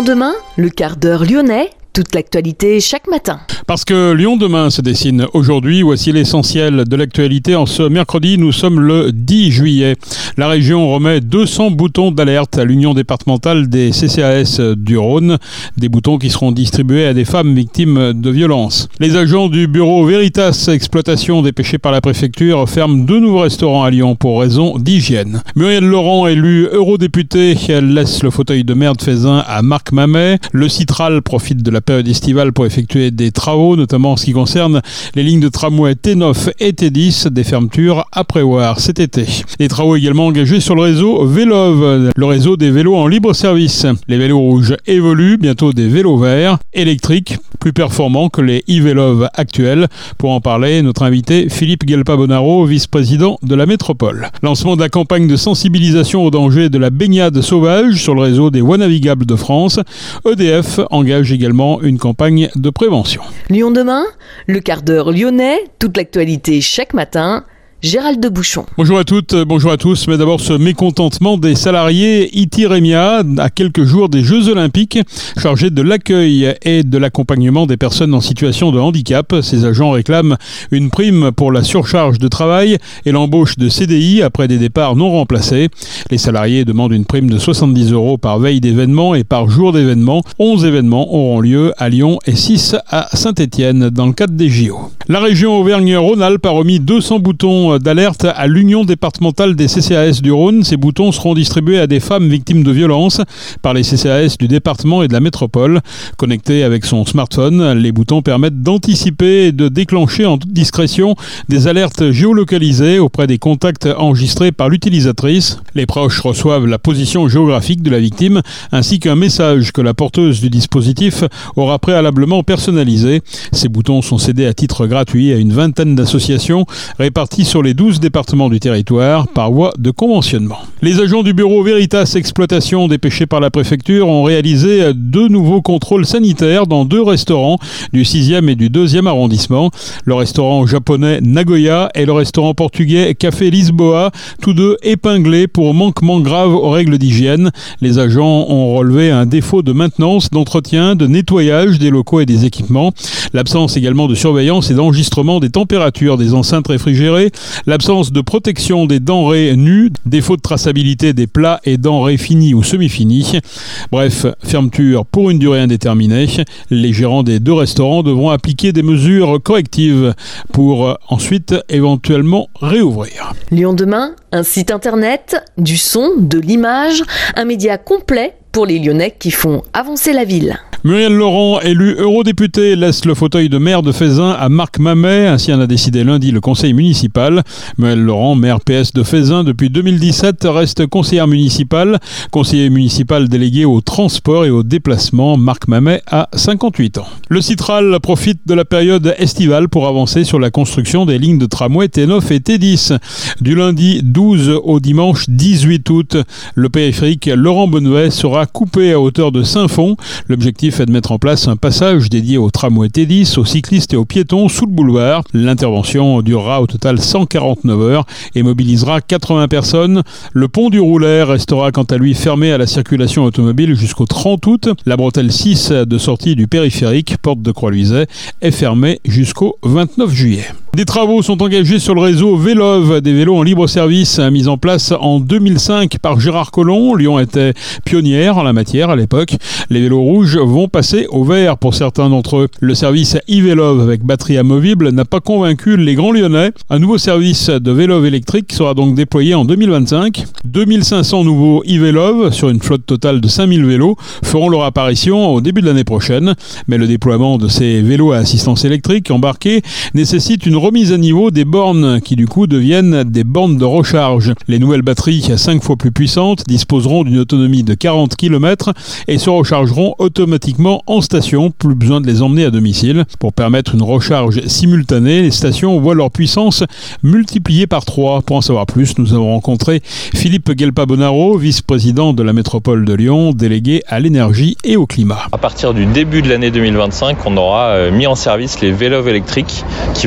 Lyon demain, le quart d'heure lyonnais, toute l'actualité chaque matin. Parce que Lyon demain se dessine aujourd'hui, voici l'essentiel de l'actualité. En ce mercredi, nous sommes le 10 juillet. La région remet 200 boutons d'alerte à l'Union départementale des CCAS du Rhône. Des boutons qui seront distribués à des femmes victimes de violences. Les agents du bureau Veritas Exploitation dépêchés par la préfecture ferment 2 nouveaux restaurants à Lyon pour raison d'hygiène. Muriel Laurent, élue eurodéputée, elle laisse le fauteuil de maire de Feyzin à Marc Mamet. Le Citral profite de la période estivale pour effectuer des travaux, notamment en ce qui concerne les lignes de tramway T9 et T10, des fermetures à prévoir cet été. Des travaux également engagés sur le réseau Vélove, le réseau des vélos en libre service. Les vélos rouges évoluent, bientôt des vélos verts, électriques, plus performants que les e-Vélove actuels. Pour en parler, notre invité Philippe Guelpa-Bonaro, vice-président de la métropole. Lancement de la campagne de sensibilisation au danger de la baignade sauvage sur le réseau des voies navigables de France. EDF engage également une campagne de prévention. Lyon demain, le quart d'heure lyonnais, toute l'actualité chaque matin. Gérald de Bouchon. Bonjour à toutes, bonjour à tous. Mais d'abord ce mécontentement des salariés Iti-Rémia à quelques jours des Jeux Olympiques, chargés de l'accueil et de l'accompagnement des personnes en situation de handicap. Ces agents réclament une prime pour la surcharge de travail et l'embauche de CDI après des départs non remplacés. Les salariés demandent une prime de 70 € par veille d'événement et par jour d'événement. 11 événements auront lieu à Lyon et 6 à Saint-Étienne dans le cadre des JO. La région Auvergne-Rhône-Alpes a remis 200 boutons d'alerte à l'Union départementale des CCAS du Rhône. Ces boutons seront distribués à des femmes victimes de violences par les CCAS du département et de la métropole. Connectés avec son smartphone, les boutons permettent d'anticiper et de déclencher en toute discrétion des alertes géolocalisées auprès des contacts enregistrés par l'utilisatrice. Les proches reçoivent la position géographique de la victime ainsi qu'un message que la porteuse du dispositif aura préalablement personnalisé. Ces boutons sont cédés à titre gratuit à une vingtaine d'associations réparties sur les 12 départements du territoire par voie de conventionnement. Les agents du bureau Veritas Exploitation dépêchés par la préfecture ont réalisé 2 nouveaux contrôles sanitaires dans 2 restaurants du 6e et du 2e arrondissement. Le restaurant japonais Nagoya et le restaurant portugais Café Lisboa, tous 2 épinglés pour manquement grave aux règles d'hygiène. Les agents ont relevé un défaut de maintenance, d'entretien, de nettoyage des locaux et des équipements. L'absence également de surveillance et d'enregistrement des températures des enceintes réfrigérées. L'absence de protection des denrées nues, défaut de traçabilité des plats et denrées finis ou semi-finis. Bref, fermeture pour une durée indéterminée. Les gérants des 2 restaurants devront appliquer des mesures correctives pour ensuite éventuellement réouvrir. Lyon demain, un site internet, du son, de l'image, un média complet pour les Lyonnais qui font avancer la ville. Muriel Laurent, élue eurodéputée, laisse le fauteuil de maire de Feyzin à Marc Mamet. Ainsi en a décidé lundi le conseil municipal. Muriel Laurent, maire PS de Feyzin depuis 2017, reste conseillère municipale. Conseiller municipal délégué au transport et au déplacement. Marc Mamet a 58 ans. Le Citral profite de la période estivale pour avancer sur la construction des lignes de tramway T9 et T10. Du lundi 12 au dimanche 18 août, le périphérique Laurent Bonnevay sera coupé à hauteur de Saint-Fond. L'objectif est de mettre en place un passage dédié au tramway T10, aux cyclistes et aux piétons sous le boulevard. L'intervention durera au total 149 heures et mobilisera 80 personnes. Le pont du Roulaire restera quant à lui fermé à la circulation automobile jusqu'au 30 août. La bretelle 6 de sortie du périphérique, porte de Croix-Luiset, est fermée jusqu'au 29 juillet. Des travaux sont engagés sur le réseau Vélove, des vélos en libre service mis en place en 2005 par Gérard Collomb. Lyon était pionnière en la matière à l'époque. Les vélos rouges vont passer au vert pour certains d'entre eux. Le service e-Vélove avec batterie amovible n'a pas convaincu les grands lyonnais. Un nouveau service de Vélove électrique sera donc déployé en 2025. 2500 nouveaux e-Vélove sur une flotte totale de 5000 vélos feront leur apparition au début de l'année prochaine. Mais le déploiement de ces vélos à assistance électrique embarqués nécessite une remise à niveau des bornes qui du coup deviennent des bornes de recharge. Les nouvelles batteries 5 fois plus puissantes disposeront d'une autonomie de 40 km et se rechargeront automatiquement en station, plus besoin de les emmener à domicile. Pour permettre une recharge simultanée, les stations voient leur puissance multipliée par 3. Pour en savoir plus, nous avons rencontré Philippe Guelpa-Bonaro, vice-président de la métropole de Lyon, délégué à l'énergie et au climat. À partir du début de l'année 2025, on aura mis en service les Vélove électriques qui vont permettre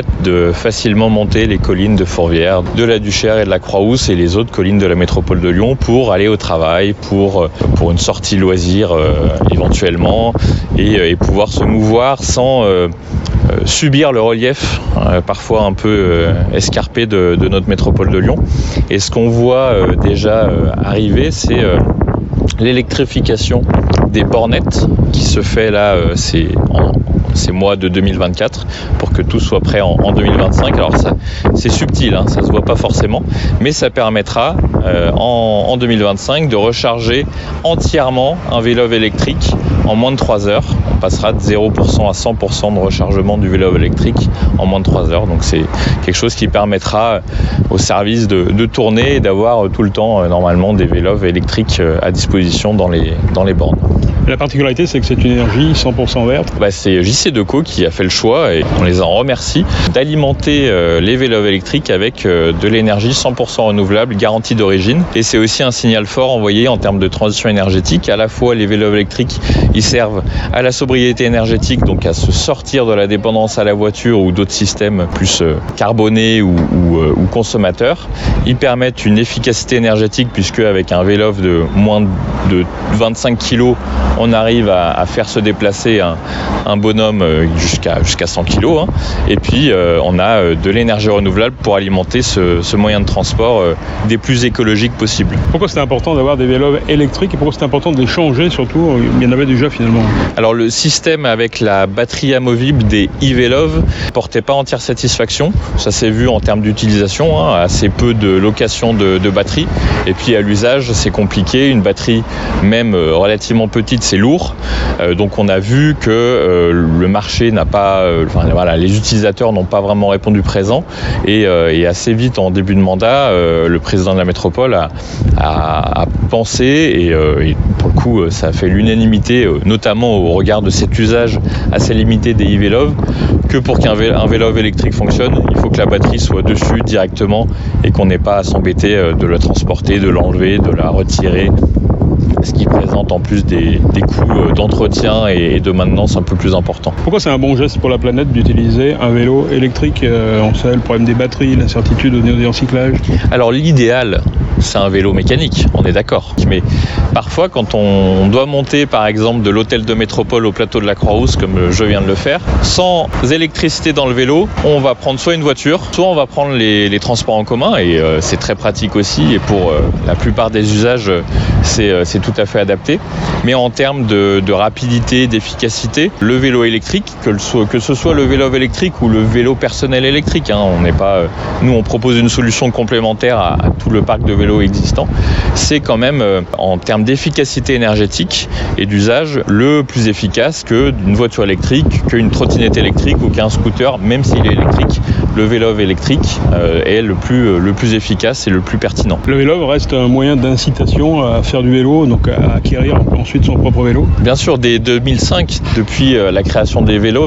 permettent de facilement monter les collines de Fourvière, de la Duchère et de la Croix-Rousse et les autres collines de la métropole de Lyon pour aller au travail, pour une sortie loisir éventuellement et pouvoir se mouvoir sans subir le relief parfois un peu escarpé de notre métropole de Lyon. Et ce qu'on voit déjà arriver, c'est l'électrification des bornettes qui se fait là ces mois de 2024 pour que tout soit prêt en 2025. Alors ça, c'est subtil, ça se voit pas forcément, mais ça permettra en 2025 de recharger entièrement un vélo électrique en moins de 3 heures. On passera de 0% à 100% de rechargement du vélo électrique en moins de 3 heures. Donc c'est quelque chose qui permettra au service de tourner et d'avoir tout le temps normalement des vélos électriques à disposition dans les bornes. La particularité, c'est que c'est une énergie 100% verte. C'est JC Decaux qui a fait le choix, et on les en remercie, d'alimenter les vélos électriques avec de l'énergie 100% renouvelable, garantie d'origine. Et c'est aussi un signal fort envoyé en termes de transition énergétique. À la fois, les vélos électriques, ils servent à la sobriété énergétique, donc à se sortir de la dépendance à la voiture ou d'autres systèmes plus carbonés ou consommateurs. Ils permettent une efficacité énergétique, puisque avec un vélo de moins de 25 kg, on arrive à faire se déplacer un bonhomme jusqu'à 100 kg. Et puis, on a de l'énergie renouvelable pour alimenter ce moyen de transport des plus écologiques possibles. Pourquoi c'est important d'avoir des vélos électriques et pourquoi c'est important de les changer surtout? Il y en avait déjà finalement. Alors, le système avec la batterie amovible des e-Velov ne portait pas entière satisfaction. Ça s'est vu en termes d'utilisation, assez peu de location de batterie. Et puis, à l'usage, c'est compliqué. Une batterie, même relativement petite, c'est lourd. Donc on a vu que le marché n'a pas, les utilisateurs n'ont pas vraiment répondu présent. Et assez vite, en début de mandat, le président de la métropole a pensé, et pour le coup, ça a fait l'unanimité, notamment au regard de cet usage assez limité des e-Velov, que pour qu'un vélo électrique fonctionne, il faut que la batterie soit dessus directement et qu'on n'ait pas à s'embêter de la transporter, de l'enlever, de la retirer. Ce qui présente en plus des coûts d'entretien et de maintenance un peu plus importants. Pourquoi c'est un bon geste pour la planète d'utiliser un vélo électrique? On sait le problème des batteries, l'incertitude au niveau des recyclages. Alors l'idéal, c'est un vélo mécanique, on est d'accord. Mais parfois, quand on doit monter par exemple de l'hôtel de métropole au plateau de la Croix-Rousse, comme je viens de le faire, sans électricité dans le vélo, on va prendre soit une voiture, soit on va prendre les transports en commun, et c'est très pratique aussi, et pour la plupart des usages, c'est tout à fait adapté. Mais en termes de rapidité, d'efficacité, le vélo électrique, que ce soit le vélo électrique ou le vélo personnel électrique, on n'est pas, nous on propose une solution complémentaire à tout le parc de vélos existant, c'est quand même en termes d'efficacité énergétique et d'usage le plus efficace qu'une voiture électrique, qu'une trottinette électrique ou qu'un scooter, même s'il est électrique. Le vélo électrique est le plus efficace et le plus pertinent. Le vélo reste un moyen d'incitation à faire du vélo, donc à acquérir ensuite son propre vélo. Bien sûr, dès 2005, depuis la création des vélos,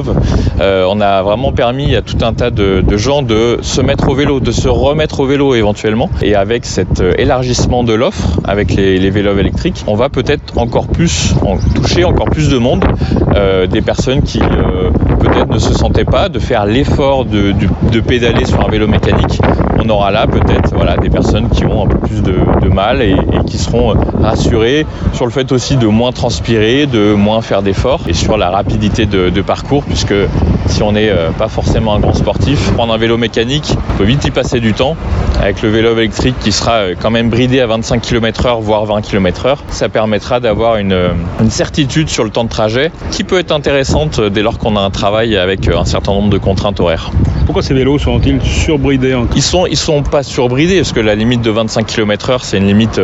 on a vraiment permis à tout un tas de gens de se mettre au vélo, de se remettre au vélo éventuellement. Et avec cet élargissement de l'offre, avec les vélos électriques, on va peut-être encore plus toucher encore plus de monde, des personnes qui peut-être ne se sentaient pas de faire l'effort de pédaler sur un vélo mécanique. On aura là peut-être des personnes qui ont un peu plus de mal et qui seront rassurées sur le fait aussi de moins transpirer, de moins faire d'efforts, et sur la rapidité de parcours, puisque si on n'est pas forcément un grand sportif, prendre un vélo mécanique, on peut vite y passer du temps. Avec le vélo électrique qui sera quand même bridé à 25 km/h, voire 20 km/h, ça permettra d'avoir une certitude sur le temps de trajet qui peut être intéressante dès lors qu'on a un travail avec un certain nombre de contraintes horaires. Pourquoi ces vélos sont-ils surbridés? Ils sont pas surbridés, parce que la limite de 25 km/h, c'est une limite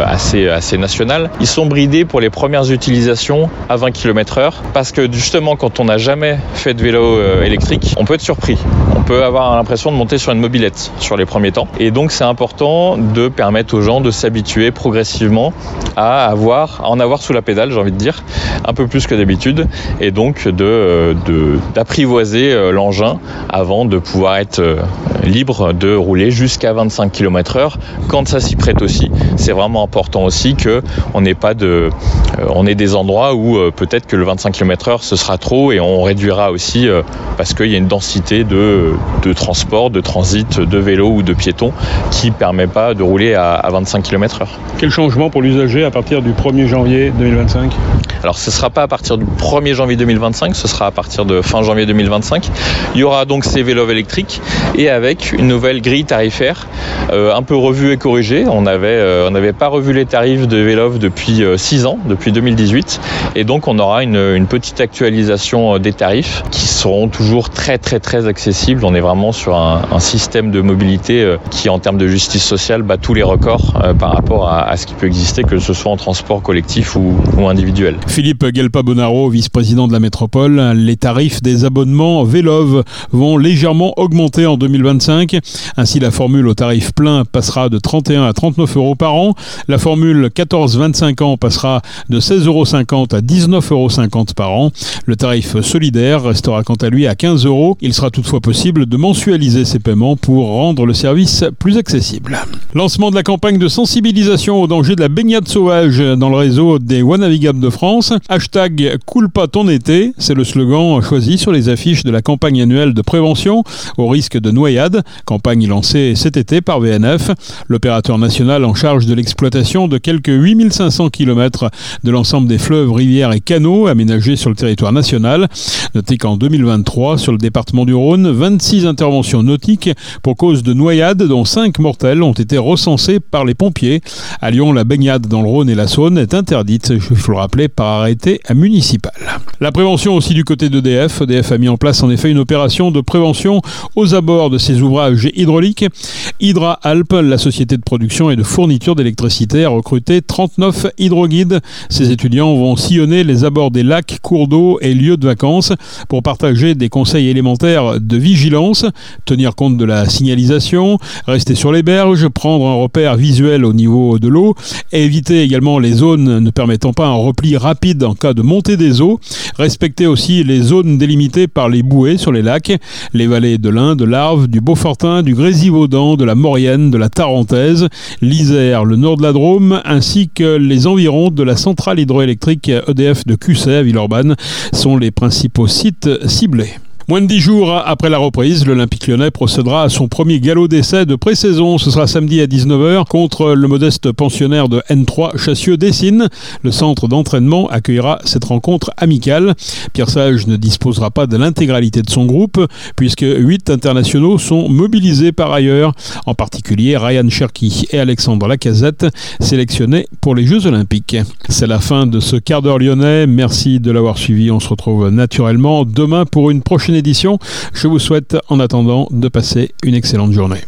assez nationale. Ils sont bridés pour les premières utilisations à 20 km/h, parce que justement, quand on n'a jamais fait de vélo électrique, on peut être surpris. On peut avoir l'impression de monter sur une mobilette sur les premiers temps. Et donc, c'est important de permettre aux gens de s'habituer progressivement à en avoir sous la pédale, j'ai envie de dire, un peu plus que d'habitude, et donc d'apprivoiser l'engin avant de pouvoir être libre de rouler jusqu'à 25 km/h quand ça s'y prête aussi. C'est vraiment important aussi qu'on n'ait pas on ait des endroits où peut-être que le 25 km/h ce sera trop et on réduira aussi parce qu'il y a une densité de transport, de transit, de vélos ou de piétons qui ne permet pas de rouler à 25 km/h. Quel changement pour l'usager à partir du 1er janvier 2025 ? Alors ce ne sera pas à partir du 1er janvier 2025, ce sera à partir de fin janvier 2025. Il y aura donc ces vélos électriques et avec une nouvelle grille tarifaire un peu revue et corrigée. On n'avait pas revu les tarifs de vélos depuis 6 ans, depuis 2018. Et donc on aura une petite actualisation des tarifs qui seront toujours très très très accessibles. On est vraiment sur un système de mobilité qui en termes de justice sociale bat tous les records par rapport à ce qui peut exister, que ce soit en transport collectif ou individuel. Philippe Guelpa-Bonaro, vice-président de la métropole, les tarifs des abonnements Vélov vont légèrement augmenter en 2025. Ainsi, la formule au tarif plein passera de 31 à 39 euros par an. La formule 14-25 ans passera de 16,50 euros à 19,50 euros par an. Le tarif solidaire restera quant à lui à 15 euros. Il sera toutefois possible de mensualiser ces paiements pour rendre le service plus accessible. Lancement de la campagne de sensibilisation au danger de la baignade sauvage dans le réseau des voies navigables de France. Hashtag coule pas ton été, c'est le slogan choisi sur les affiches de la campagne annuelle de prévention au risque de noyade. Campagne lancée cet été par VNF, l'opérateur national en charge de l'exploitation de quelques 8500 km de l'ensemble des fleuves, rivières et canaux aménagés sur le territoire national. Notez qu'en 2023, sur le département du Rhône, 26 interventions nautiques pour cause de noyade, dont 5 mortelles ont été recensées par les pompiers. À Lyon, la baignade dans le Rhône et la Saône est interdite, il faut le rappeler, par arrêté municipal. La prévention aussi du côté d'EDF. EDF a mis en place en effet une opération de prévention aux abords de ses ouvrages hydrauliques. Hydra Alp, la société de production et de fourniture d'électricité, a recruté 39 hydroguides. Ces étudiants vont sillonner les abords des lacs, cours d'eau et lieux de vacances pour partager des conseils élémentaires de vigilance, tenir compte de la signalisation, rester sur les berges, prendre un repère visuel au niveau de l'eau, et éviter également les zones ne permettant pas un repli rapide en cas de montée des eaux, respecter aussi les zones délimitées par les bouées sur les lacs, les vallées de l'Ain, de l'Arve, du Beaufortin, du Grésivaudan, de la Maurienne, de la Tarentaise, l'Isère, le nord de la Drôme, ainsi que les environs de la centrale hydroélectrique EDF de Cusset à Villeurbanne sont les principaux sites ciblés. Moins de 10 jours après la reprise, l'Olympique lyonnais procédera à son premier galop d'essai de pré-saison. Ce sera samedi à 19h contre le modeste pensionnaire de N3 Chassieux-Dessines. Le centre d'entraînement accueillera cette rencontre amicale. Pierre Sage ne disposera pas de l'intégralité de son groupe puisque 8 internationaux sont mobilisés par ailleurs, en particulier Ryan Cherki et Alexandre Lacazette, sélectionnés pour les Jeux Olympiques. C'est la fin de ce quart d'heure lyonnais. Merci de l'avoir suivi. On se retrouve naturellement demain pour une prochaine édition. Je vous souhaite en attendant de passer une excellente journée.